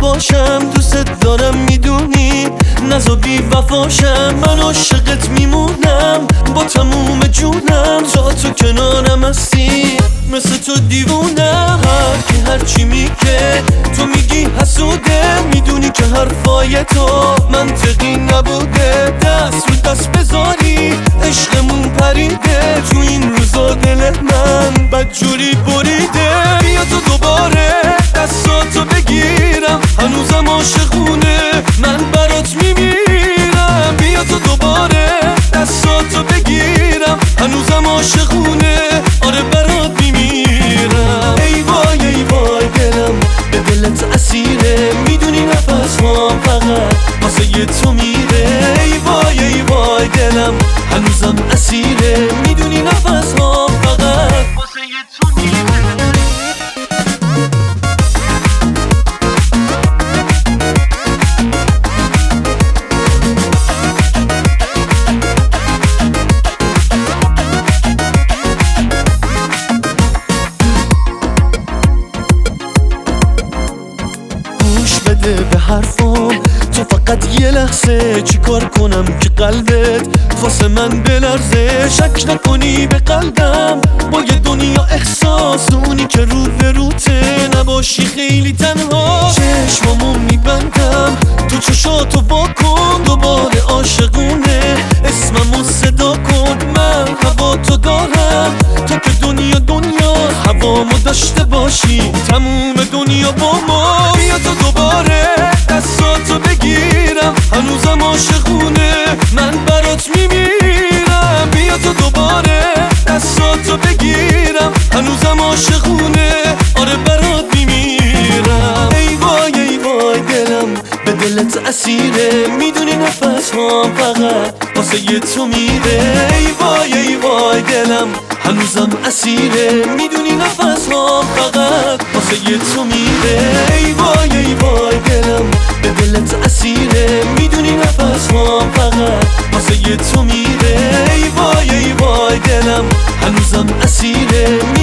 باشم، دوست دارم میدونی، نزا بی وفاشم. من عاشقت میمونم با تموم جونم، تا تو کنارم هستی مثل تو دیوونم. هرچی میگه تو میگی حسوده، میدونی که حرفای تو منطقی نبوده. دست رو دست بذاری عشقمون پریده، تو این روزا دل من بدجوری بریده. بیا تو دوباره دستاتو بگیرم، هنوزم عاشقونه من برات میمیرم. بیا تو دوباره دستاتو بگیرم، هنوزم عاشقونه آره برات میمیرم. ای وای ای وای دلم به دلت اسیره، میدونی نفس هم فقط واسه تو میره. ای وای ای وای دلم هنوزم اسیره، میدونی نفس هم فقط واسه تو میره. بده به حرفام تو فقط یه لحظه، چیکار کنم که قلبت واسه من بلرزه. شک نکنی به قلبم با یه دنیا احساس، اونی که رو به روته نباشی خیلی تنها. چشمامو میبندم تو چشاتو واکن، دوباره عاشقونه اسممو صدا کن. من هوا تو دارم تو که دنیا هوامو داشته باشی تموم دنیا با ما. بیا تو دوباره دستاتو بگیرم، هنوزم عاشقونه من برات میمیرم. بیا تو دوباره دستاتو بگیرم، هنوزم عاشقونه آره برات میمیرم. ای وای ای وای دلم به دلت اسیره، میدونی نفس هم فقط واسه تو میره. ای وای ای وای دلم هنوزم اسیره، میدونی نفس هم فقط واسه تو میره. ای وای ای وای دلم به دلت اسیره، میدونی نفس هم فقط واسه تو میره. ای وای ای وای دلم هنوزم اسیره.